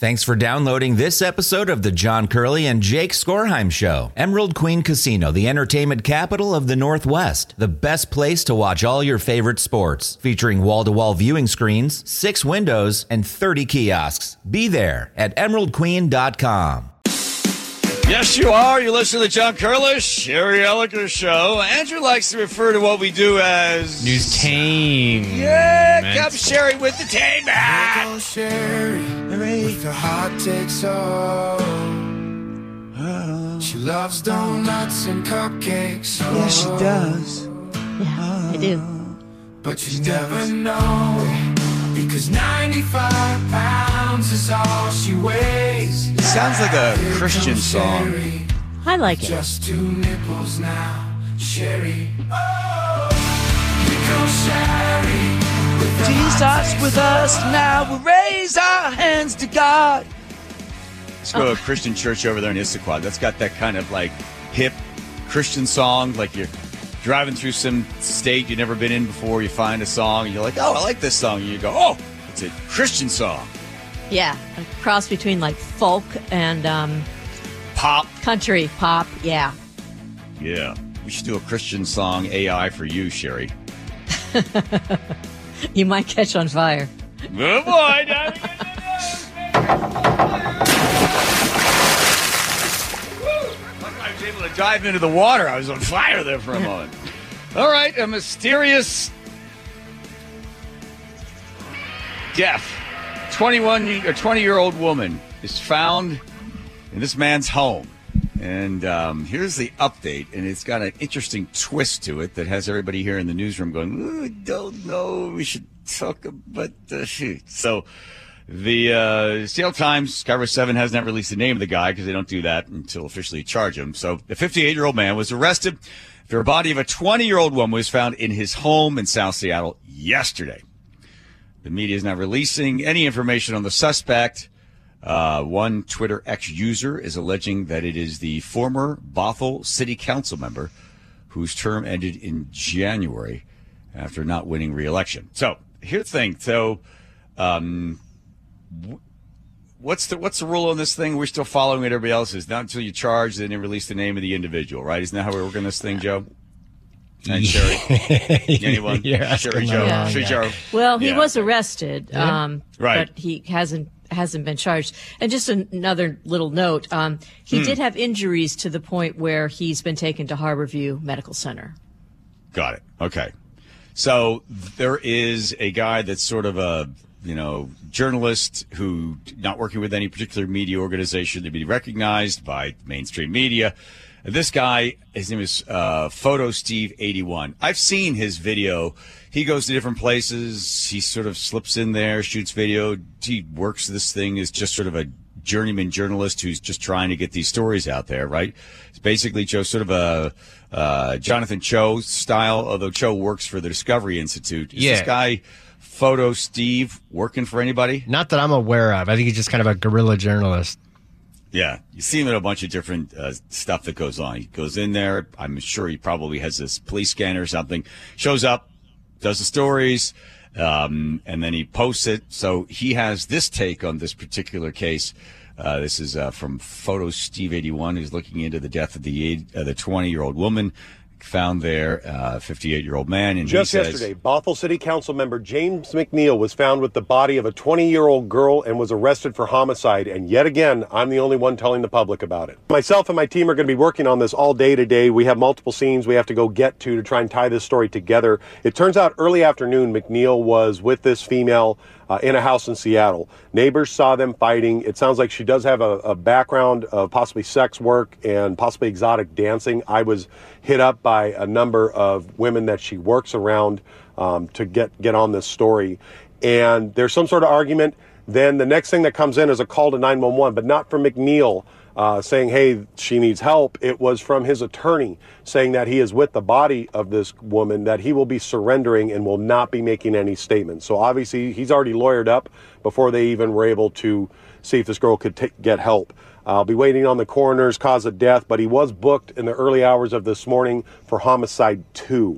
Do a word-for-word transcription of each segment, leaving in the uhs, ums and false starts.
Thanks for downloading this episode of the John Curley and Jake Skorheim Show. Emerald Queen Casino, the entertainment capital of the Northwest. The best place to watch all your favorite sports. Featuring wall-to-wall viewing screens, six windows, and thirty kiosks. Be there at emerald queen dot com. Yes, you are. You listen to the John Curley, Sherry Elliker Show. Andrew likes to refer to what we do as... News tame. Yeah, come Sherry with the tame, man. Sherry with the hot takes on. She loves donuts and cupcakes. Yeah, she does. Yeah, I do. But you never know, because ninety-five pounds is all she weighs. It sounds like a Christian song. I like it. Just two nipples now, Sherry. Oh, here comes Sherry. Jesus with us now, we raise our hands to God. Let's go Oh. to a Christian church over there in Issaquah. That's got that kind of like hip Christian song, like you're driving through some state you've never been in before, you find a song, and you're like, oh, I like this song. And you go, oh, it's a Christian song. Yeah, a cross between like folk and um, Pop. country pop. Yeah. Yeah. We should do a Christian song A I for you, Sherry. You might catch on fire. Good boy. I was able to dive into the water. I was on fire there for a moment. All right, a mysterious deaf twenty-one or twenty-year-old woman is found in this man's home. And um, here's the update, and it's got an interesting twist to it that has everybody here in the newsroom going, ooh, I don't know, we should talk about the shoot. So the uh, Seattle Times, Cover seven, has not released the name of the guy because they don't do that until officially charge him. So the fifty-eight-year-old man was arrested after a body of a twenty-year-old woman was found in his home in South Seattle yesterday. The media is not releasing any information on the suspect. Uh, one Twitter X user is alleging that it is the former Bothell City Council member whose term ended in January after not winning re-election. So here's the thing. So um, what's the what's the rule on this thing? We're still following what everybody else is. Not until you charge, then you release the name of the individual, right? Isn't that how we're working this thing, Joe? And Sherry? Anyone? Yeah, Sherry Joe? Yeah. Sherry Joe? Well, he Yeah. was arrested, Yeah. um, Right. but he hasn't hasn't been charged. And just an, another little note, um, he Hmm. did have injuries to the point where he's been taken to Harborview Medical Center. Got it. Okay. So there is a guy that's sort of a, you know, journalist who not working with any particular media organization to be recognized by mainstream media. This guy, his name is uh, Photo Steve eighty-one. I've seen his video. He goes to different places. He sort of slips in there, shoots video. He works this thing as just sort of a journeyman journalist who's just trying to get these stories out there, right? It's basically Joe, sort of a uh, Jonathan Cho style, although Cho works for the Discovery Institute. Is Yeah. this guy, Photo Steve, working for anybody? Not that I'm aware of. I think he's just kind of a guerrilla journalist. Yeah, you see him in a bunch of different uh, stuff that goes on. He goes in there. I'm sure he probably has this police scanner or something. Shows up, does the stories, um, and then he posts it. So he has this take on this particular case. Uh, this is uh, from Photo Steve eighty-one, who's looking into the death of the eight, uh, the twenty-year-old woman found there, uh, fifty-eight-year-old man. And Just he says, yesterday, Bothell City Council member James McNeil was found with the body of a twenty-year-old girl and was arrested for homicide. And yet again, I'm the only one telling the public about it. Myself and my team are going to be working on this all day today. We have multiple scenes we have to go get to to try and tie this story together. It turns out early afternoon, McNeil was with this female uh, in a house in Seattle. Neighbors saw them fighting. It sounds like she does have a, a background of possibly sex work and possibly exotic dancing. I was hit up by a number of women that she works around um, to get, get on this story. And there's some sort of argument. Then the next thing that comes in is a call to nine one one, but not from McNeil uh, saying, hey, she needs help. It was from his attorney saying that he is with the body of this woman, that he will be surrendering and will not be making any statements. So obviously he's already lawyered up before they even were able to see if this girl could t- get help. I'll be waiting on the coroner's cause of death, but he was booked in the early hours of this morning for homicide two.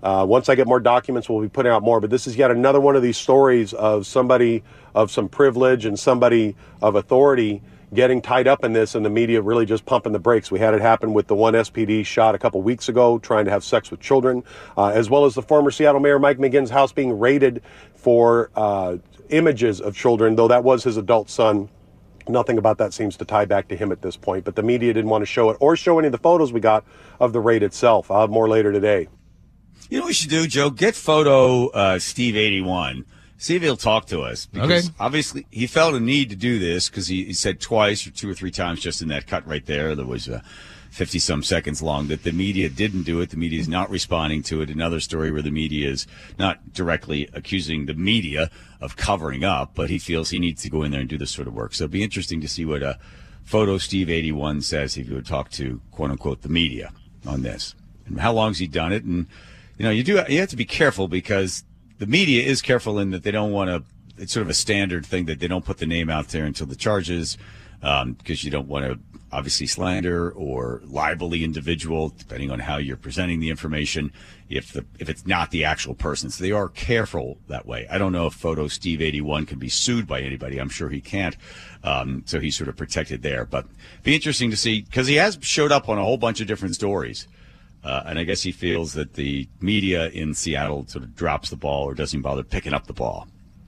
Uh, once I get more documents, we'll be putting out more. But this is yet another one of these stories of somebody of some privilege and somebody of authority getting tied up in this, and the media really just pumping the brakes. We had it happen with the one S P D shot a couple weeks ago trying to have sex with children, uh, as well as the former Seattle Mayor Mike McGinn's house being raided for uh, images of children, though that was his adult son. Nothing about that seems to tie back to him at this point, but the media didn't want to show it or show any of the photos we got of the raid itself. I'll have more later today. You know what we should do, Joe? Get photo uh, Steve eighty-one. See if he'll talk to us. Because okay. obviously he felt a need to do this because he, he said twice or two or three times just in that cut right there that was uh, fifty-some seconds long that the media didn't do it. The media is not responding to it. Another story where the media is not directly accusing the media of covering up, but he feels he needs to go in there and do this sort of work. So it'd be interesting to see what uh, photo Steve eighty-one says if he would talk to, quote-unquote, the media on this. And how long has he done it? And, you know, you do you have to be careful because the media is careful in that they don't want to, it's sort of a standard thing that they don't put the name out there until the charges, um, because you don't want to obviously slander or libel the individual, depending on how you're presenting the information, if the if it's not the actual person. So they are careful that way. I don't know if photo Steve eighty-one can be sued by anybody. I'm sure he can't. Um, so he's sort of protected there. But be interesting to see, because he has showed up on a whole bunch of different stories. Uh, and I guess he feels that the media in Seattle sort of drops the ball or doesn't bother picking up the ball.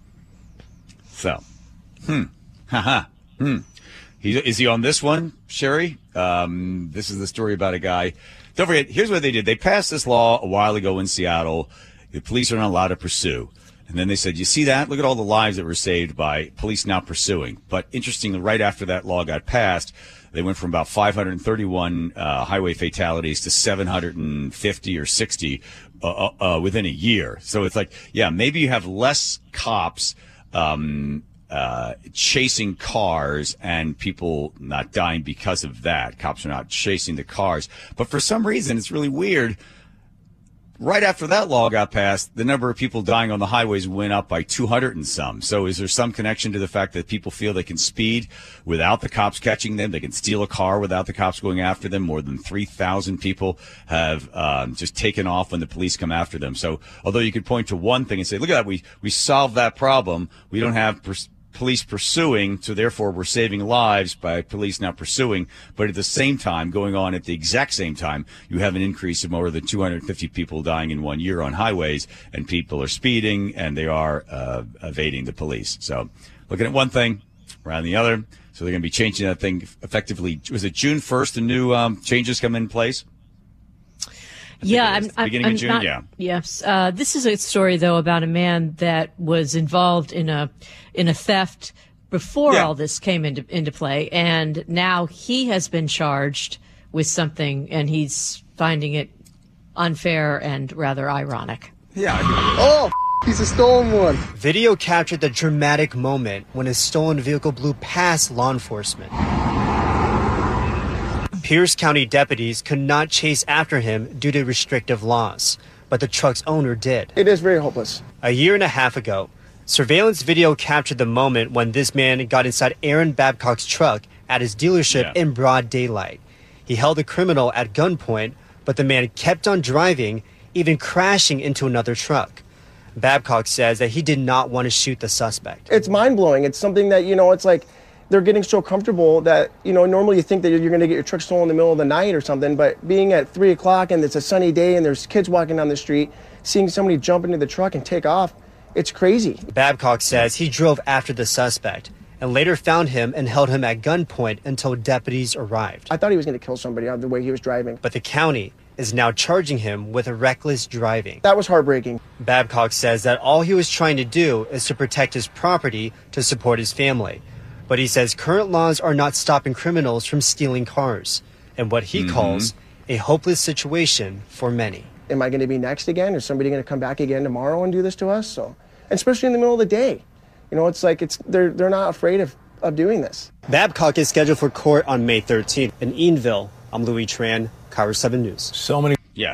So, hmm, haha, hmm. He, is he on this one, Sherry? Um, this is the story about a guy. Don't forget, here's what they did. They passed this law a while ago in Seattle. The police are not allowed to pursue. And then they said, you see that? Look at all the lives that were saved by police not pursuing. But interestingly, right after that law got passed, they went from about five hundred thirty-one uh, highway fatalities to seven hundred fifty or sixty uh, uh, within a year. So it's like, yeah, maybe you have less cops um, uh, chasing cars and people not dying because of that. Cops are not chasing the cars. But for some reason, it's really weird. Right after that law got passed, the number of people dying on the highways went up by two hundred and some. So is there some connection to the fact that people feel they can speed without the cops catching them? They can steal a car without the cops going after them. More than three thousand people have um, just taken off when the police come after them. So although you could point to one thing and say, look at that, we, we solved that problem. We don't have pers- police pursuing, so therefore we're saving lives by police not pursuing. But at the same time, going on at the exact same time, you have an increase of more than two hundred fifty people dying in one year on highways, and people are speeding and they are uh, evading the police. So looking at one thing, around the other. So they're going to be changing that thing effectively. Was it June first the new um, changes come in place? Yeah, I'm, beginning I'm of June. not, yeah. Yes. Uh, this is a story, though, about a man that was involved in a in a theft before yeah. all this came into into play, and now he has been charged with something, and he's finding it unfair and rather ironic. Yeah. Oh, he's a stolen one. Video captured the dramatic moment when a stolen vehicle blew past law enforcement. Pierce County deputies could not chase after him due to restrictive laws, but the truck's owner did. It is very hopeless. A year and a half ago, surveillance video captured the moment when this man got inside Aaron Babcock's truck at his dealership yeah. in broad daylight. He held the criminal at gunpoint, but the man kept on driving, even crashing into another truck. Babcock says that he did not want to shoot the suspect. It's mind-blowing. It's something that, you know, it's like they're getting so comfortable that, you know, normally you think that you're going to get your truck stolen in the middle of the night or something, but being at three o'clock and it's a sunny day and there's kids walking down the street, seeing somebody jump into the truck and take off, it's crazy. Babcock says he drove after the suspect and later found him and held him at gunpoint until deputies arrived. I thought he was going to kill somebody out of the way he was driving. But the county is now charging him with reckless driving. That was heartbreaking. Babcock says that all he was trying to do is to protect his property to support his family. But he says current laws are not stopping criminals from stealing cars, and what he mm-hmm. calls a hopeless situation for many. Am I going to be next again? Is somebody going to come back again tomorrow and do this to us? So, and especially in the middle of the day. You know, it's like it's they're they're not afraid of, of doing this. Babcock is scheduled for court on May thirteenth. In Eatonville, I'm Louis Tran, K I R O seven News. So many. Yeah.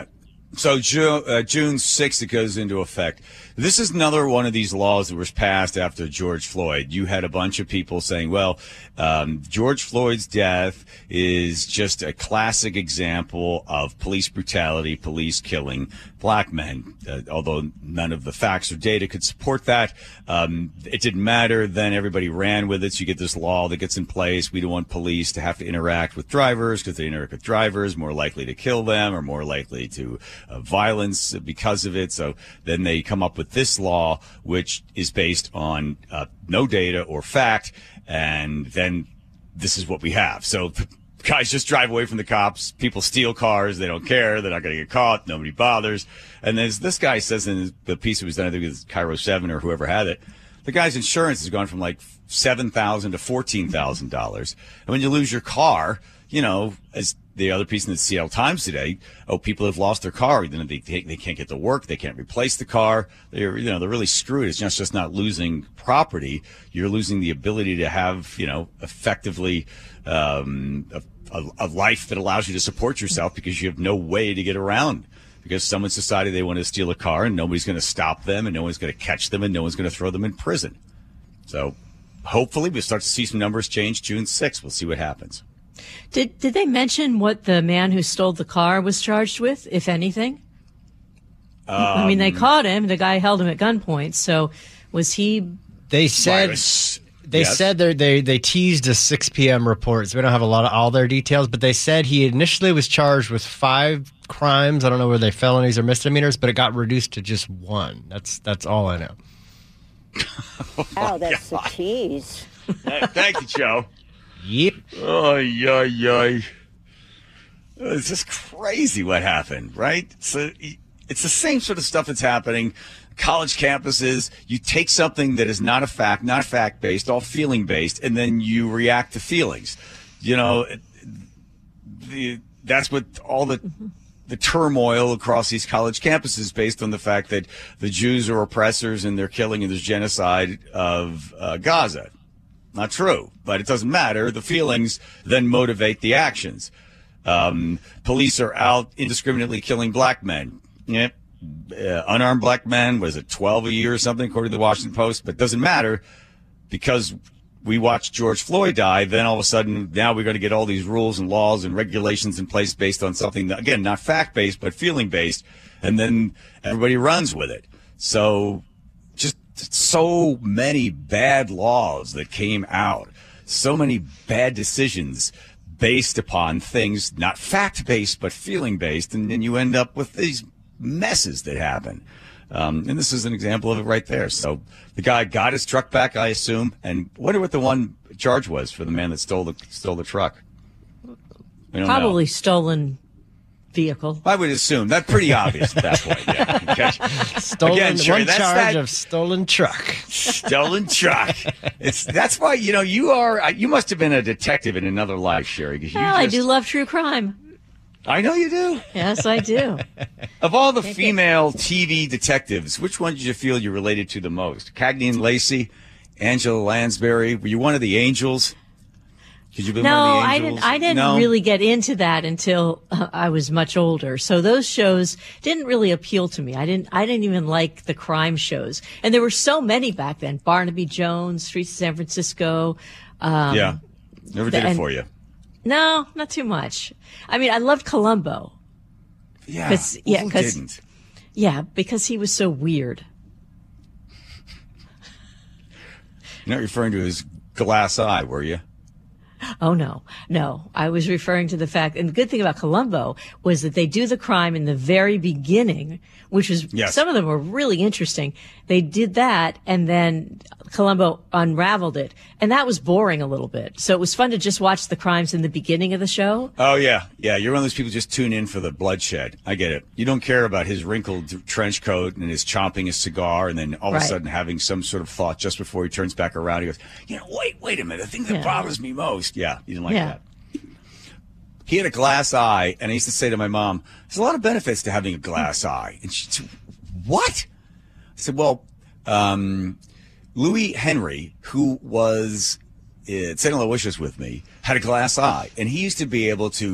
So June, uh, June sixth, it goes into effect. This is another one of these laws that was passed after George Floyd. You had a bunch of people saying, well, um, George Floyd's death is just a classic example of police brutality, police killing black men. Uh, although none of the facts or data could support that, um, it didn't matter. Then everybody ran with it. So you get this law that gets in place. We don't want police to have to interact with drivers because they interact with drivers, more likely to kill them or more likely to uh, violence because of it. So then they come up with this law, which is based on uh, no data or fact, and then this is what we have. So guys just drive away from the cops. People steal cars. They don't care. They're not going to get caught. Nobody bothers. And as this guy says in the piece that was done, I think it was Cairo seven or whoever had it, the guy's insurance has gone from like seven thousand dollars to fourteen thousand dollars. And when you lose your car, you know, as the other piece in the Seattle Times today, oh, people have lost their car. You know, they, they can't get to work. They can't replace the car. They're, you know, they're really screwed. It's not just not losing property. You're losing the ability to have, you know, effectively um, a, a, a life that allows you to support yourself because you have no way to get around because someone's decided they want to steal a car and nobody's going to stop them and no one's going to catch them and no one's going to throw them in prison. So hopefully we'll start to see some numbers change June sixth. We'll see what happens. Did did they mention what the man who stole the car was charged with, if anything? Um, I mean, they caught him. The guy held him at gunpoint. So was he? They said virus. they Yes. said they they they teased a six p.m. report. So we don't have a lot of all their details, but they said he initially was charged with five crimes. I don't know whether they felonies or misdemeanors, but it got reduced to just one. That's that's all I know. Oh, that's a tease. Thank you, Joe. Yep. Oh, yeah, yeah. It's just crazy what happened, right? So it's the same sort of stuff that's happening. College campuses, you take something that is not a fact, not fact-based, all feeling-based, and then you react to feelings. You know, the, that's what all the the turmoil across these college campuses based on the fact that the Jews are oppressors and they're killing and there's genocide of uh, Gaza. Not true, but it doesn't matter. The feelings then motivate the actions. Um, police are out indiscriminately killing black men. Yep. Uh, unarmed black men, was it twelve a year or something, according to the Washington Post? But it doesn't matter because we watched George Floyd die. Then all of a sudden, now we're going to get all these rules and laws and regulations in place based on something that, again, not fact-based, but feeling-based. And then everybody runs with it. So just so many bad laws that came out, so many bad decisions based upon things not fact-based but feeling-based, and then you end up with these messes that happen. Um, and this is an example of it right there. So the guy got his truck back, I assume, and wonder what the one charge was for the man that stole the stole the truck. We don't Probably know. stolen vehicle. I would assume that's pretty obvious at that point. Yeah. Okay. Stolen Again, Sherry, one that's charge that- of stolen truck. Stolen truck. It's that's why you know you are. You must have been a detective in another life, Sherry. 'Cause you Well, I just- do love true crime. I know you do. Yes, I do. Of all the female T V detectives, which one did you feel you related to the most? Cagney and Lacey, Angela Lansbury. Were you one of the angels? Did you be No, one of the I angels? didn't. I didn't No? really get into that until uh, I was much older. So those shows didn't really appeal to me. I didn't. I didn't even like the crime shows, and there were so many back then. Barnaby Jones, Streets of San Francisco. Um, Yeah, never did it and- for you. No, not too much. I mean, I loved Columbo. Yeah, 'Cause- yeah, who 'cause- didn't? Yeah, because he was so weird. You're not referring to his glass eye, were you? Oh, no, no. I was referring to the fact, and the good thing about Columbo was that they do the crime in the very beginning, which was, Yes. some of them were really interesting. They did that, and then Columbo unraveled it, and that was boring a little bit. So it was fun to just watch the crimes in the beginning of the show. Oh, yeah. Yeah, you're one of those people who just tune in for the bloodshed. I get it. You don't care about his wrinkled trench coat and his chomping his cigar and then all of Right. a sudden having some sort of thought just before he turns back around. He goes, you know, wait, wait a minute. The thing that Yeah. bothers me most. Yeah, you didn't like Yeah. that. He had a glass eye, and I used to say to my mom, there's a lot of benefits to having a glass eye. And she said, what? I said, well, um, Louis Henry, who was at Saint Aloysius with me, had a glass eye, and he used to be able to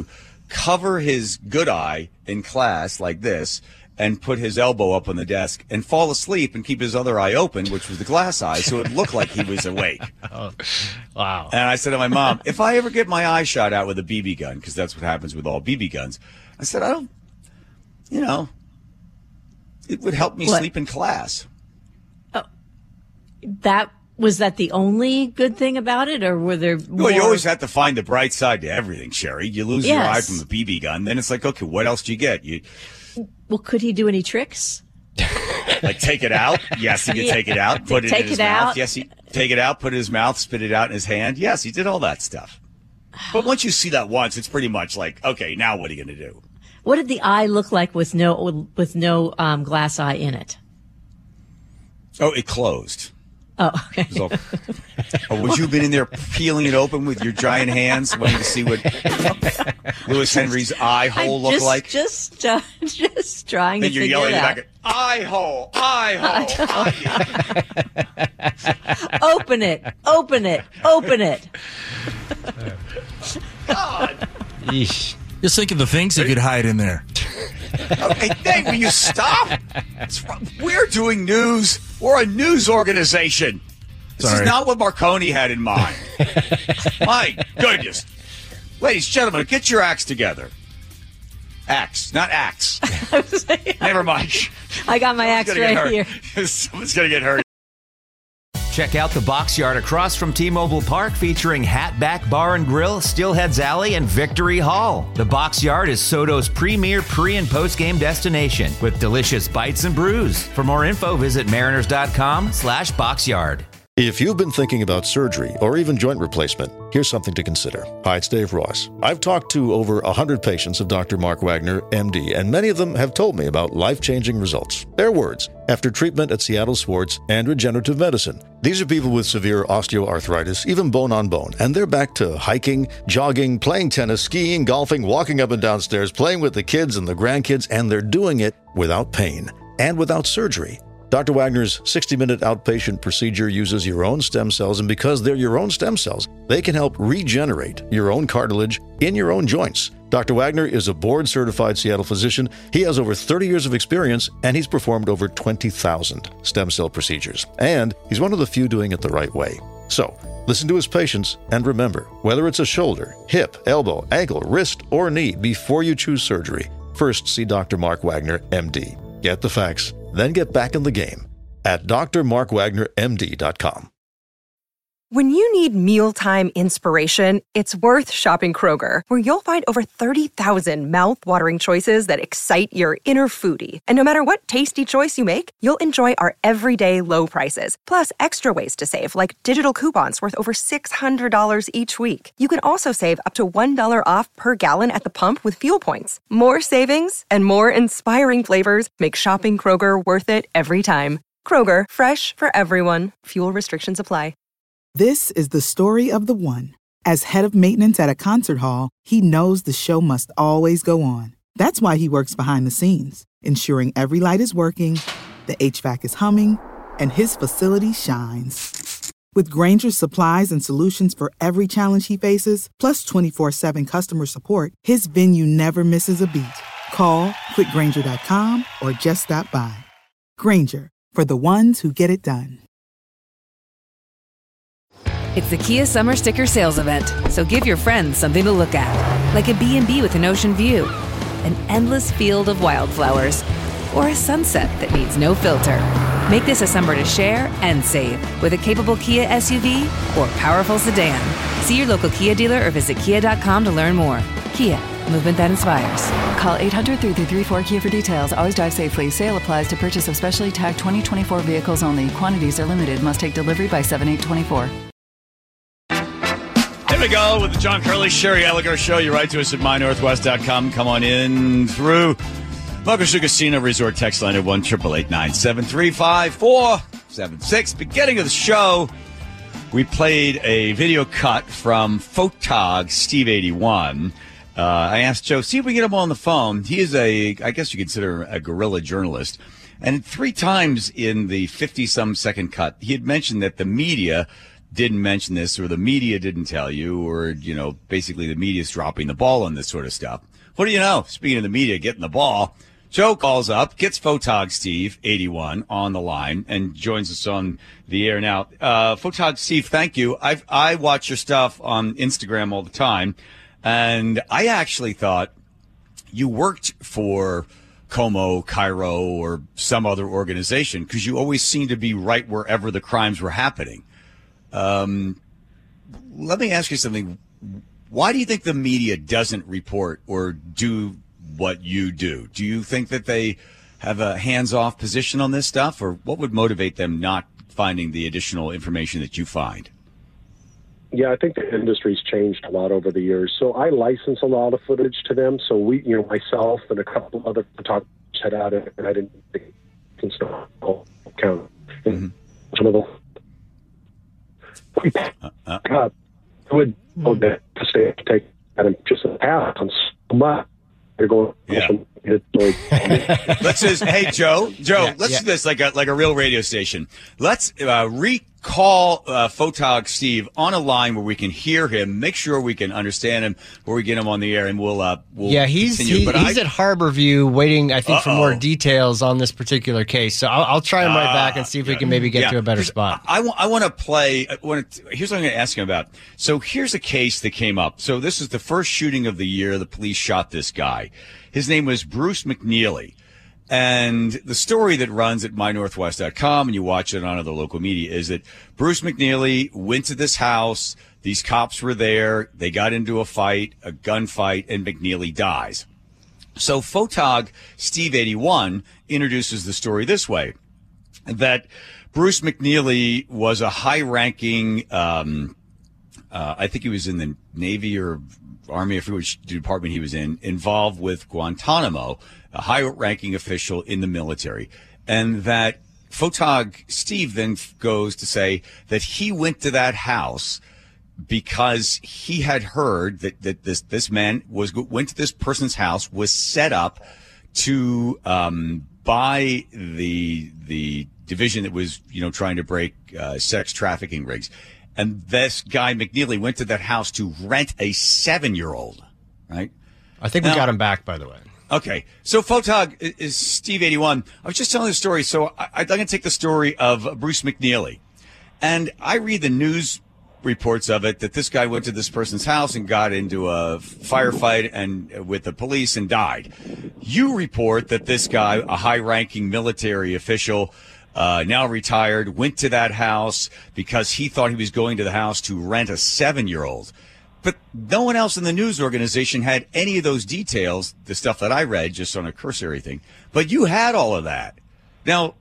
cover his good eye in class like this and put his elbow up on the desk and fall asleep and keep his other eye open, which was the glass eye, so it looked like he was awake. Oh, wow. And I said to my mom, if I ever get my eye shot out with a B B gun, because that's what happens with all B B guns, I said, I don't, you know, it would help me What? sleep in class. Oh, that was that the only good thing about it, or were there more? Well, you always have to find the bright side to everything, Sherry. You lose your eye Yes. from a B B gun, then it's like, okay, what else do you get? You Well, could he do any tricks? like take it out? Yes, he could Yeah. take it out, put it Take in his it mouth. out. Yes, he take it out, put it in his mouth, spit it out in his hand. Yes, he did all that stuff. But once you see that once, it's pretty much like, okay, now what are you going to do? What did the eye look like with no with no um, glass eye in it? Oh, it closed. Oh, okay. It was all, oh, would you have been in there peeling it open with your giant hands, waiting to see what Lewis Henry's eye hole I'm looked just, like? Just, uh, just trying And to you're figure yelling it in the out. back, eye hole, eye hole, eye. Open it, open it, open it. God. Yeesh. Just think of the things you could hide in there. Okay, Dave, will you stop? It's, we're doing news. We're a news organization. This Sorry. is not what Marconi had in mind. My goodness. Ladies and gentlemen, get your acts together. Acts, not acts. Never mind. I got my axe Someone's gonna right get here. hurt. Someone's going to get hurt. Check out the Box Yard across from T-Mobile Park featuring Hatback Bar and Grill, Steelheads Alley, and Victory Hall. The Box Yard is Soto's premier pre- and post-game destination with delicious bites and brews. For more info, visit mariners.com slash boxyard. If you've been thinking about surgery or even joint replacement, here's something to consider. Hi, it's Dave Ross. I've talked to over one hundred patients of Doctor Mark Wagner, M D, and many of them have told me about life-changing results. Their words, after treatment at Seattle Sports and Regenerative Medicine. These are people with severe osteoarthritis, even bone on bone, and they're back to hiking, jogging, playing tennis, skiing, golfing, walking up and down stairs, playing with the kids and the grandkids, and they're doing it without pain and without surgery. Doctor Wagner's sixty-minute outpatient procedure uses your own stem cells, and because they're your own stem cells, they can help regenerate your own cartilage in your own joints. Doctor Wagner is a board-certified Seattle physician. He has over thirty years of experience, and he's performed over twenty thousand stem cell procedures. And he's one of the few doing it the right way. So, listen to his patients, and remember, whether it's a shoulder, hip, elbow, ankle, wrist, or knee, before you choose surgery, first see Doctor Mark Wagner, M D. Get the facts, then get back in the game at d r mark wagner m d dot com. When you need mealtime inspiration, it's worth shopping Kroger, where you'll find over thirty thousand mouth-watering choices that excite your inner foodie. And no matter what tasty choice you make, you'll enjoy our everyday low prices, plus extra ways to save, like digital coupons worth over six hundred dollars each week. You can also save up to one dollar off per gallon at the pump with fuel points. More savings and more inspiring flavors make shopping Kroger worth it every time. Kroger, fresh for everyone. Fuel restrictions apply. This is the story of the one. As head of maintenance at a concert hall, he knows the show must always go on. That's why he works behind the scenes, ensuring every light is working, the H V A C is humming, and his facility shines. With Grainger's supplies and solutions for every challenge he faces, plus twenty-four seven customer support, his venue never misses a beat. Call quick grainger dot com or just stop by. Grainger, for the ones who get it done. It's the Kia Summer Sticker Sales Event, so give your friends something to look at, like a B and B with an ocean view, an endless field of wildflowers, or a sunset that needs no filter. Make this a summer to share and save with a capable Kia S U V or powerful sedan. See your local Kia dealer or visit kia dot com to learn more. Kia, movement that inspires. Call eight hundred, three three three, four Kia for details. Always drive safely. Sale applies to purchase of specially tagged twenty twenty-four vehicles only. Quantities are limited. Must take delivery by seven eight twenty-four. Here we go with the John Curley, Sherry Elliger Show. You write to us at my northwest dot com. Come on in through Muckerson Casino Resort text line at one eight eight eight, nine seven three, five four seven six. Beginning of the show, we played a video cut from Photog Steve eighty-one. Uh, I asked Joe, see if we can get him on the phone. He is a, I guess you consider a guerrilla journalist. And three times in the fifty-some second cut, he had mentioned that the media didn't mention this, or the media didn't tell you, or, you know, basically the media's dropping the ball on this sort of stuff. What do you know? Speaking of the media getting the ball, Joe calls up, gets Photog Steve, eighty-one, on the line, and joins us on the air now. Uh, Photog Steve, thank you. I've, I watch your stuff on Instagram all the time, and I actually thought you worked for Como, Cairo, or some other organization, because you always seem to be right wherever the crimes were happening. Um, let me ask you something. Why do you think the media doesn't report or do what you do? Do you think that they have a hands-off position on this stuff, or what would motivate them not finding the additional information that you find? Yeah, I think the industry's changed a lot over the years. So I license a lot of footage to them. So we, you know, myself and a couple other photographers had out it, and I didn't think install count. Mm-hmm. Some of the uh, uh. God, would oh, that to stay take at him just a half on so much. They're going. Yeah. Let's just, hey Joe, Joe, yeah, let's yeah. do this like a like a real radio station. Let's uh, recall uh, Photog Steve on a line where we can hear him, make sure we can understand him, where we get him on the air, and we'll uh, we'll yeah, he's continue. He, but he's I, at Harborview waiting, I think, Uh-oh. for more details on this particular case. So I'll, I'll try him right uh, back and see if yeah, we can maybe get yeah. to a better spot. I, I, w- I want to play. I wanna, here's what I'm going to ask him about. So here's a case that came up. So this is the first shooting of the year. The police shot this guy. His name was Bruce McNeely. And the story that runs at my northwest dot com, and you watch it on other local media, is that Bruce McNeely went to this house. These cops were there. They got into a fight, a gunfight, and McNeely dies. So Photog Steve eighty-one introduces the story this way, that Bruce McNeely was a high-ranking, um, uh, I think he was in the Navy or Army, I forget which department he was in, involved with Guantanamo, a high-ranking official in the military. And that Photog Steve then goes to say that he went to that house because he had heard that, that this this man was went to this person's house, was set up to um, buy the the division that was, you know, trying to break uh, sex trafficking rings. And this guy, McNeely, went to that house to rent a seven-year-old, right? I think now, we got him back, by the way. Okay. So Photog is Steve eighty-one. I was just telling the story. So I, I'm going to take the story of Bruce McNeely. And I read the news reports of it that this guy went to this person's house and got into a firefight and with the police and died. You report that this guy, a high-ranking military official, Uh, now retired, went to that house because he thought he was going to the house to rent a seven-year-old. But no one else in the news organization had any of those details, the stuff that I read just on a cursory thing. But you had all of that. Now,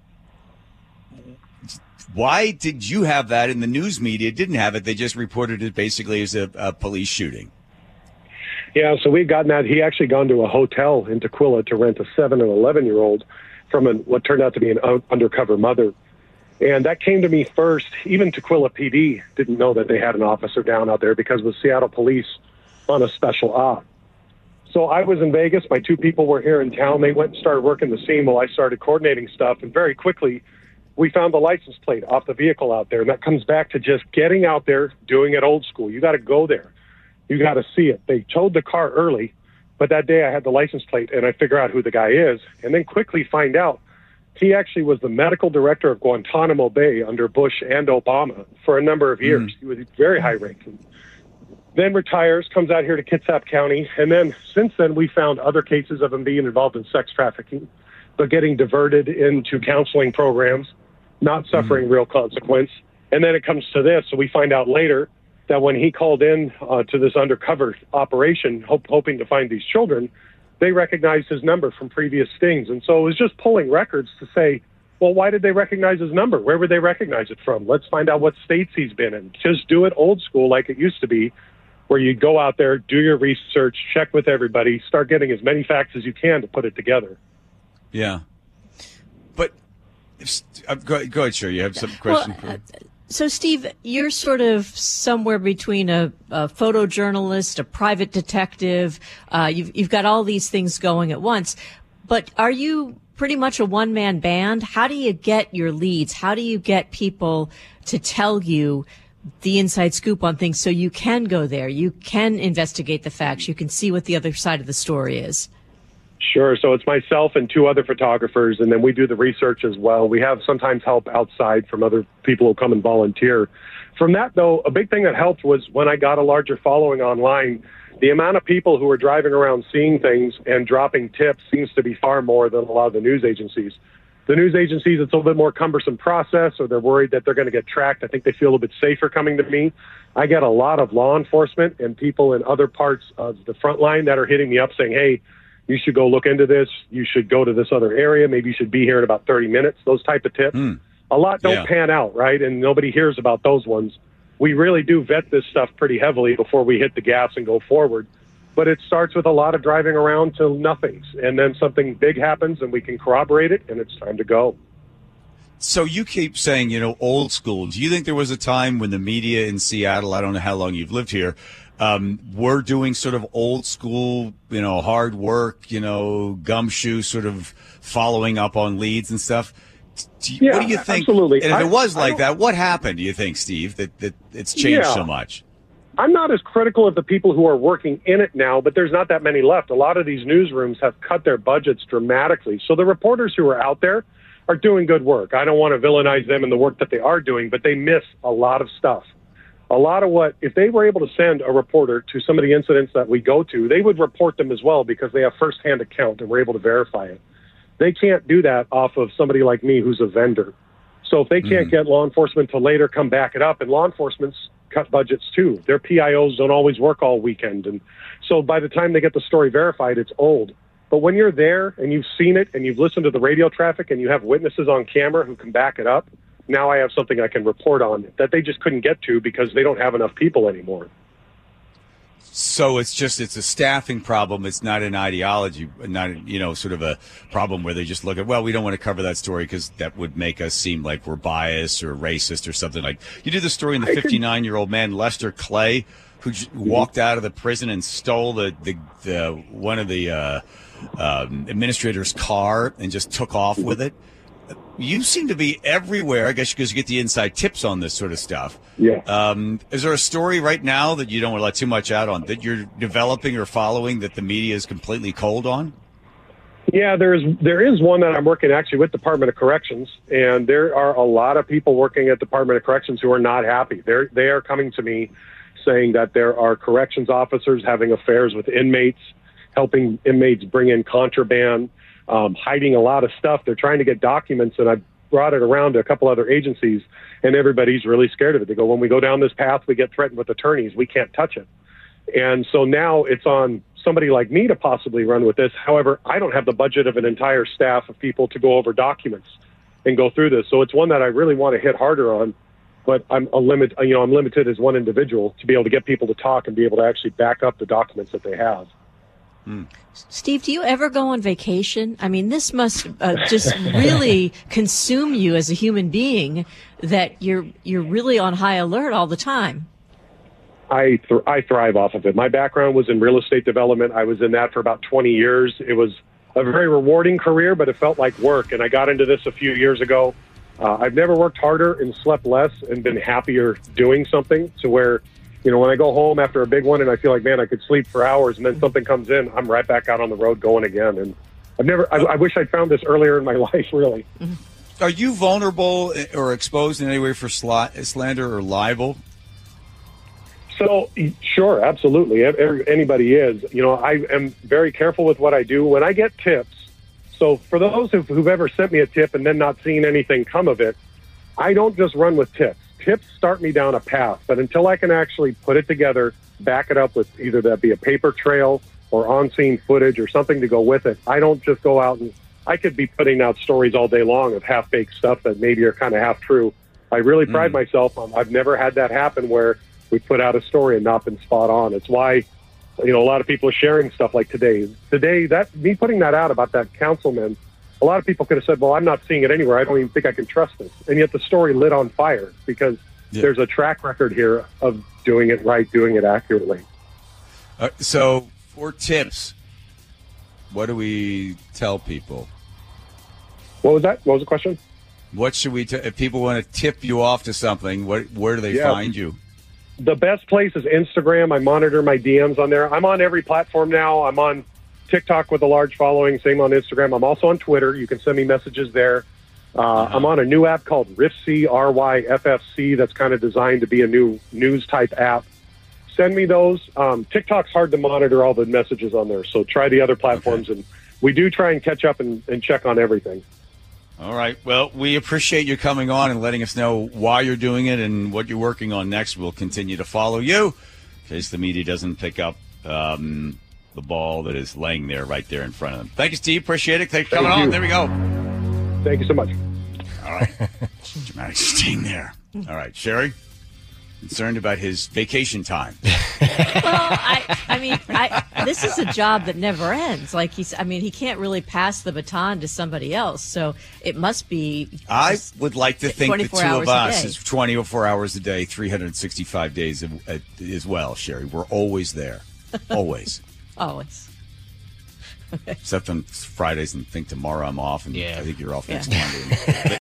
why did you have that and the news media didn't have it? They just reported it basically as a, a police shooting. Yeah, so we'd gotten that. He actually gone to a hotel in Tequila to rent a seven and eleven-year-old from an, what turned out to be an undercover mother. And that came to me first. Even Tequila P D didn't know that they had an officer down out there because it was Seattle Police on a special op. So I was in Vegas. My two people were here in town. They went and started working the scene while I started coordinating stuff. And very quickly, we found the license plate off the vehicle out there. And that comes back to just getting out there, doing it old school. You got to go there. You got to see it. They towed the car early. But that day I had the license plate, and I figure out who the guy is, and then quickly find out he actually was the medical director of Guantanamo Bay under Bush and Obama for a number of years. Mm. He was very high-ranking. Then retires, comes out here to Kitsap County, and then since then we found other cases of him being involved in sex trafficking, but getting diverted into counseling programs, not suffering mm. real consequence. And then it comes to this, so we find out later that when he called in uh, to this undercover operation, hope, hoping to find these children, they recognized his number from previous stings. And so it was just pulling records to say, well, why did they recognize his number? Where would they recognize it from? Let's find out what states he's been in. Just do it old school like it used to be, where you go out there, do your research, check with everybody, start getting as many facts as you can to put it together. Yeah. But if, uh, go, go ahead, sure. You have some question well, for... Uh, So, Steve, you're sort of somewhere between a, a photojournalist, a private detective. Uh, you've, you've got all these things going at once. But are you pretty much a one-man band? How do you get your leads? How do you get people to tell you the inside scoop on things so you can go there. You can investigate the facts. You can see what the other side of the story is. Sure. So it's myself and two other photographers, and then we do the research as well. We have sometimes help outside from other people who come and volunteer. From that, though, a big thing that helped was when I got a larger following online, the amount of people who are driving around seeing things and dropping tips seems to be far more than a lot of the news agencies. The news agencies, it's a little bit more cumbersome process, or they're worried that they're going to get tracked. I think they feel a little bit safer coming to me. I get a lot of law enforcement and people in other parts of the front line that are hitting me up saying, hey, you should go look into this. You should go to this other area. Maybe you should be here in about thirty minutes. Those type of tips. Mm. A lot don't yeah. pan out, right? And nobody hears about those ones. We really do vet this stuff pretty heavily before we hit the gas and go forward. But it starts with a lot of driving around till nothings. And then something big happens and we can corroborate it, and it's time to go. So you keep saying, you know, old school. Do you think there was a time when the media in Seattle, I don't know how long you've lived here, um, were doing sort of old school, you know, hard work, you know, gumshoe sort of following up on leads and stuff? Do you, yeah, what do you think? Absolutely. And if I, it was like that, what happened, do you think, Steve, that, that it's changed yeah. so much? I'm not as critical of the people who are working in it now, but there's not that many left. A lot of these newsrooms have cut their budgets dramatically. So the reporters who are out there are doing good work. I don't want to villainize them in the work that they are doing, but they miss a lot of stuff. A lot of what, if they were able to send a reporter to some of the incidents that we go to, they would report them as well because they have firsthand account and we're able to verify it. They can't do that off of somebody like me who's a vendor. So if they can't mm. get law enforcement to later come back it up, and law enforcement's cut budgets too. Their P I Os don't always work all weekend. And so by the time they get the story verified, it's old. But when you're there and you've seen it and you've listened to the radio traffic and you have witnesses on camera who can back it up, now I have something I can report on that they just couldn't get to because they don't have enough people anymore. So it's just, it's a staffing problem. It's not an ideology, not, you know, sort of a problem where they just look at, well, we don't want to cover that story because that would make us seem like we're biased or racist or something. Like you did the story on the fifty-nine-year-old man, Lester Clay, who mm-hmm. walked out of the prison and stole the, the, the one of the uh, um, administrator's car and just took off with it. You seem to be everywhere, I guess, because you get the inside tips on this sort of stuff. Yeah. Um, is there a story right now that you don't want to let too much out on that you're developing or following that the media is completely cold on? Yeah, there's there is one that I'm working actually with Department of Corrections, and there are a lot of people working at Department of Corrections who are not happy. They're they are coming to me saying that there are corrections officers having affairs with inmates, helping inmates bring in contraband. Um, hiding a lot of stuff. They're trying to get documents, and I've brought it around to a couple other agencies, and everybody's really scared of it. They go, when we go down this path, we get threatened with attorneys. We can't touch it. And so now it's on somebody like me to possibly run with this. However, I don't have the budget of an entire staff of people to go over documents and go through this. So it's one that I really want to hit harder on, but I'm a limit, you know, I'm limited as one individual to be able to get people to talk and be able to actually back up the documents that they have. Mm. Steve, do you ever go on vacation? I mean, this must uh, just really consume you as a human being that you're you're really on high alert all the time. I th- I thrive off of it. My background was in real estate development. I was in that for about twenty years. It was a very rewarding career, but it felt like work. And I got into this a few years ago. Uh, I've never worked harder and slept less and been happier doing something to where, you know, when I go home after a big one and I feel like, man, I could sleep for hours, and then something comes in, I'm right back out on the road going again. And I've never, I, I wish I'd found this earlier in my life, really. Are you vulnerable or exposed in any way for sl- slander or libel? So, sure, absolutely. Anybody is. You know, I am very careful with what I do. When I get tips, so for those who've, who've ever sent me a tip and then not seen anything come of it, I don't just run with tips. Tips start me down a path, but until I can actually put it together, back it up with either that be a paper trail or on-scene footage or something to go with it, I don't just go out and I could be putting out stories all day long of half-baked stuff that maybe are kind of half true. I really pride mm. myself on, I've never had that happen where we put out a story and not been spot on. It's why, you know, a lot of people are sharing stuff like today. Today, that me putting that out about that councilman, a lot of people could have said, well, I'm not seeing it anywhere. I don't even think I can trust this. And yet the story lit on fire because yeah. there's a track record here of doing it right, doing it accurately. Uh, so for tips, what do we tell people? What was that? What was the question? What should we, t- if people want to tip you off to something, what, where do they Yeah. find you? The best place is Instagram. I monitor my D Ms on there. I'm on every platform now. I'm on TikTok with a large following, same on Instagram. I'm also on Twitter. You can send me messages there. Uh, uh-huh. I'm on a new app called Riffc, R Y F F C, that's kind of designed to be a new news-type app. Send me those. Um, TikTok's hard to monitor all the messages on there, so try the other platforms. Okay. And we do try and catch up and, and check on everything. All right. Well, we appreciate you coming on and letting us know why you're doing it and what you're working on next. We'll continue to follow you in case the media doesn't pick up um, the ball that is laying there right there in front of them. Thank you, Steve. Appreciate it. Thanks for coming Thank on. you. There we go. Thank you so much. All right. Dramatic sting there. All right. Sherry, concerned about his vacation time. Well, I, I mean, I, this is a job that never ends. Like he's, I mean, he can't really pass the baton to somebody else. So it must be. I would like to think the two of us is is twenty-four hours a day, three hundred sixty-five days as well, Sherry. We're always there. Always. Always. Except on Fridays and think tomorrow I'm off, and yeah. I think you're off next Yeah. Monday.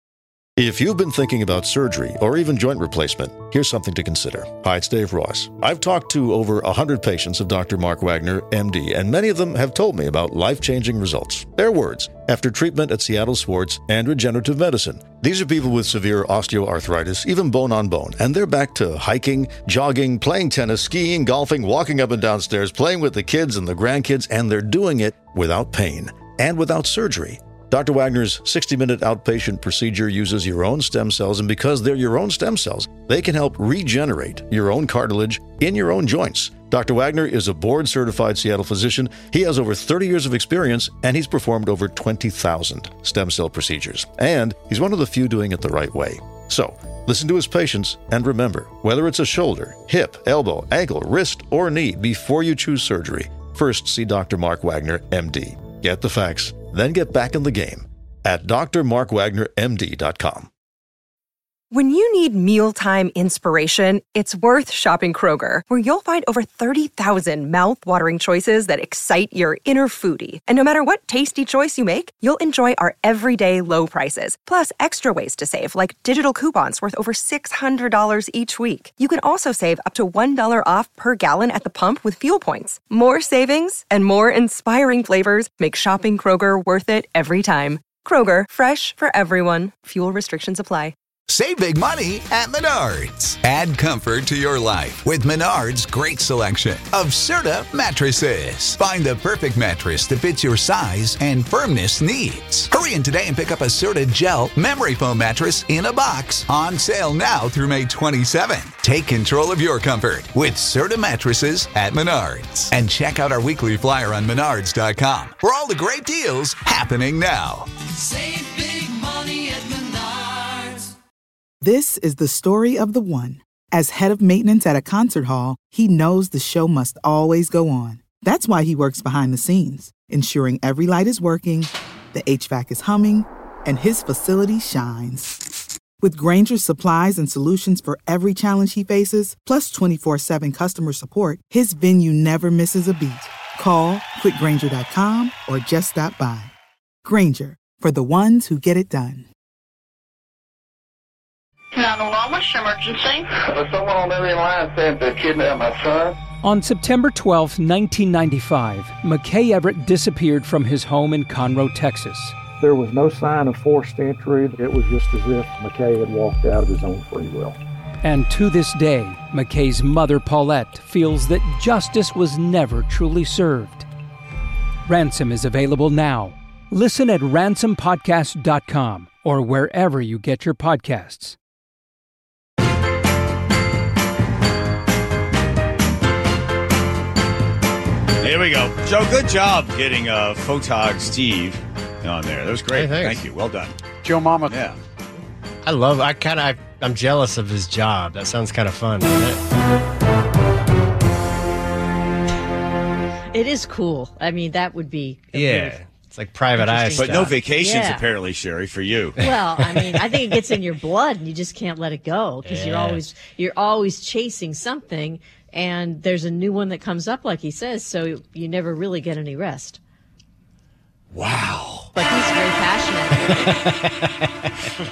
If you've been thinking about surgery or even joint replacement, here's something to consider. Hi, it's Dave Ross. I've talked to over one hundred patients of Doctor Mark Wagner, M D, and many of them have told me about life-changing results. Their words, after treatment at Seattle Sports and Regenerative Medicine. These are people with severe osteoarthritis, even bone-on-bone, and they're back to hiking, jogging, playing tennis, skiing, golfing, walking up and down stairs, playing with the kids and the grandkids, and they're doing it without pain and without surgery. Doctor Wagner's sixty-minute outpatient procedure uses your own stem cells, and because they're your own stem cells, they can help regenerate your own cartilage in your own joints. Doctor Wagner is a board-certified Seattle physician. He has over thirty years of experience, and he's performed over twenty thousand stem cell procedures. And he's one of the few doing it the right way. So, listen to his patients, and remember, whether it's a shoulder, hip, elbow, ankle, wrist, or knee, before you choose surgery, first see Doctor Mark Wagner, M D. Get the facts, then get back in the game at d r mark wagner m d dot com. When you need mealtime inspiration, it's worth shopping Kroger, where you'll find over thirty thousand mouth-watering choices that excite your inner foodie. And no matter what tasty choice you make, you'll enjoy our everyday low prices, plus extra ways to save, like digital coupons worth over six hundred dollars each week. You can also save up to one dollar off per gallon at the pump with fuel points. More savings and more inspiring flavors make shopping Kroger worth it every time. Kroger, fresh for everyone. Fuel restrictions apply. Save big money at Menards. Add comfort to your life with Menards' great selection of Serta mattresses. Find the perfect mattress that fits your size and firmness needs. Hurry in today and pick up a Serta Gel memory foam mattress in a box. On sale now through May twenty-seventh. Take control of your comfort with Serta mattresses at Menards. And check out our weekly flyer on menards dot com for all the great deals happening now. Save big money at Menards. This is the story of the one. As head of maintenance at a concert hall, he knows the show must always go on. That's why he works behind the scenes, ensuring every light is working, the H V A C is humming, and his facility shines. With Grainger's supplies and solutions for every challenge he faces, plus twenty-four seven customer support, his venue never misses a beat. Call quick grainger dot com or just stop by. Grainger, for the ones who get it done. nine one one, what's your emergency? There's someone on the other line saying they kidnapped my son. On September twelfth, nineteen ninety-five, McKay Everett disappeared from his home in Conroe, Texas. There was no sign of forced entry. It was just as if McKay had walked out of his own free will. And to this day, McKay's mother, Paulette, feels that justice was never truly served. Ransom is available now. Listen at ransom podcast dot com or wherever you get your podcasts. Here we go. Joe, good job getting uh, Photog Steve on there. That was great. Hey, Thank you. Well done. Joe Mama. Yeah. I love, I kind of, I'm jealous of his job. That sounds kind of fun, doesn't it? It is cool. I mean, that would be. Yeah. It's like private eye But stuff. no vacations, Yeah. apparently, Sherry, for you. Well, I mean, I think it gets in your blood, and you just can't let it go because you're Yeah. always you're always chasing something, and there's a new one that comes up, like he says. So you never really get any rest. Wow. but he's very passionate.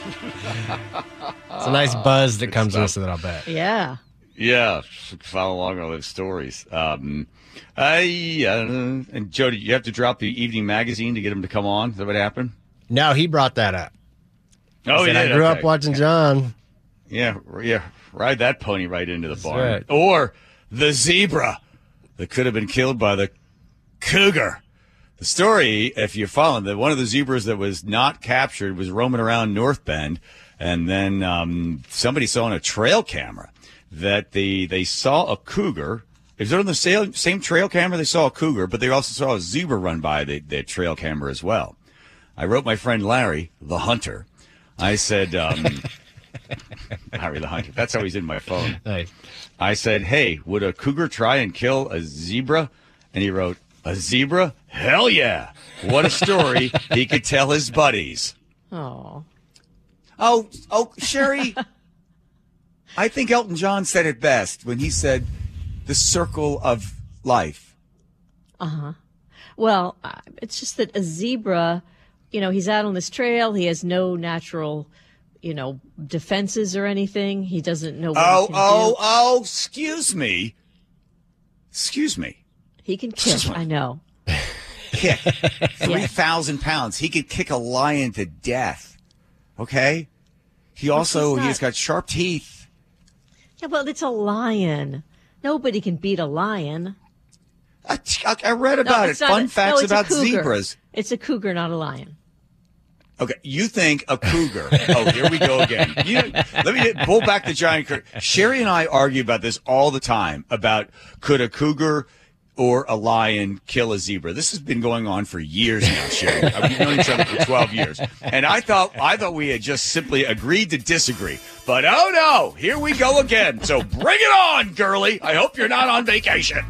It's a nice buzz that comes with it, I'll bet. Yeah. Yeah, follow along all those stories. Um, I, uh, and Jody, you have to drop the evening magazine to get him to come on. Is that what happened? No, he brought that up. Oh, said, yeah. I grew okay. up watching John. Yeah, yeah. Ride that pony right into the barn. right. Or the zebra that could have been killed by the cougar. The story, if you're following, that one of the zebras that was not captured was roaming around North Bend, and then um, somebody saw on a trail camera that they they saw a cougar. Is it on the same, same trail camera? They saw a cougar, but they also saw a zebra run by the, the trail camera as well. I wrote my friend Larry, the hunter. I said, um, Larry the hunter. That's how he's in my phone. Nice. I said, hey, would a cougar try and kill a zebra? And he wrote, a zebra? Hell yeah. What a story he could tell his buddies. Oh. Oh, oh, Sherry. I think Elton John said it best when he said the circle of life. Uh-huh. Well, uh, it's just that a zebra, you know, he's out on this trail. He has no natural, you know, defenses or anything. He doesn't know what Oh, he can oh, do. oh, excuse me. Excuse me. He can kick, I know. Kick. three thousand pounds. He could kick a lion to death. Okay? He also, he's he's got sharp teeth. Yeah, but it's a lion. Nobody can beat a lion. I, I read about No, it. it's not Fun a- facts no, it's a about cougar. zebras. It's a cougar, not a lion. Okay, you think a cougar. Oh, here we go again. You, let me get, pull back the giant cougar. Sherry and I argue about this all the time, about could a cougar or a lion kill a zebra. This has been going on for years now, Sherry. We've known each other for twelve years. And I thought I thought we had just simply agreed to disagree. But oh no, here we go again. So bring it on, girly. I hope you're not on vacation.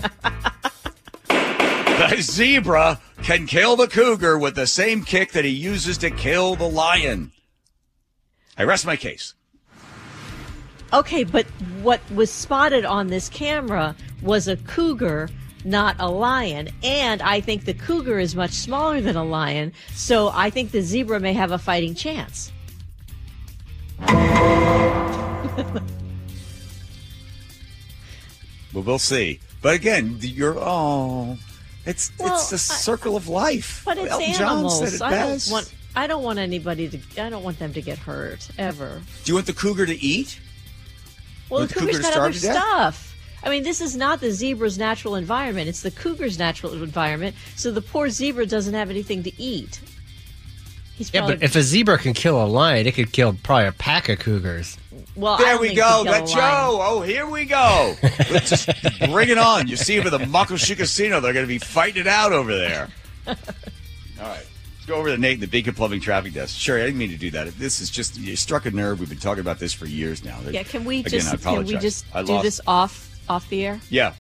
The zebra can kill the cougar with the same kick that he uses to kill the lion. I rest my case. Okay, but what was spotted on this camera was a cougar, not a lion. And I think the cougar is much smaller than a lion, so I think the zebra may have a fighting chance. Well, we'll see. But again, you're oh, it's Well, it's the circle of life. But it's Elton John animals. said it I best. don't want. I don't want anybody to. I don't want them to get hurt ever. Do you want the cougar to eat? Well, Want the the cougar cougar's to got other starve to death? stuff. I mean, this is not the zebra's natural environment. It's the cougar's natural environment. So the poor zebra doesn't have anything to eat. He's Yeah, probably, but if a zebra can kill a lion, it could kill probably a pack of cougars. well, I There don't we think go. he'd kill That a Joe. lion. Oh, here we go. Let's just bring it on. You see with the Makoshi Casino, they're going to be fighting it out over there. All right. Let's go over to Nate, the Beacon Plumbing Traffic Desk. Sherry, I didn't mean to do that. This is just, you struck a nerve. We've been talking about this for years now. Yeah, can we Again, just I can we apologize. just I do lost- this off off the air? Yeah,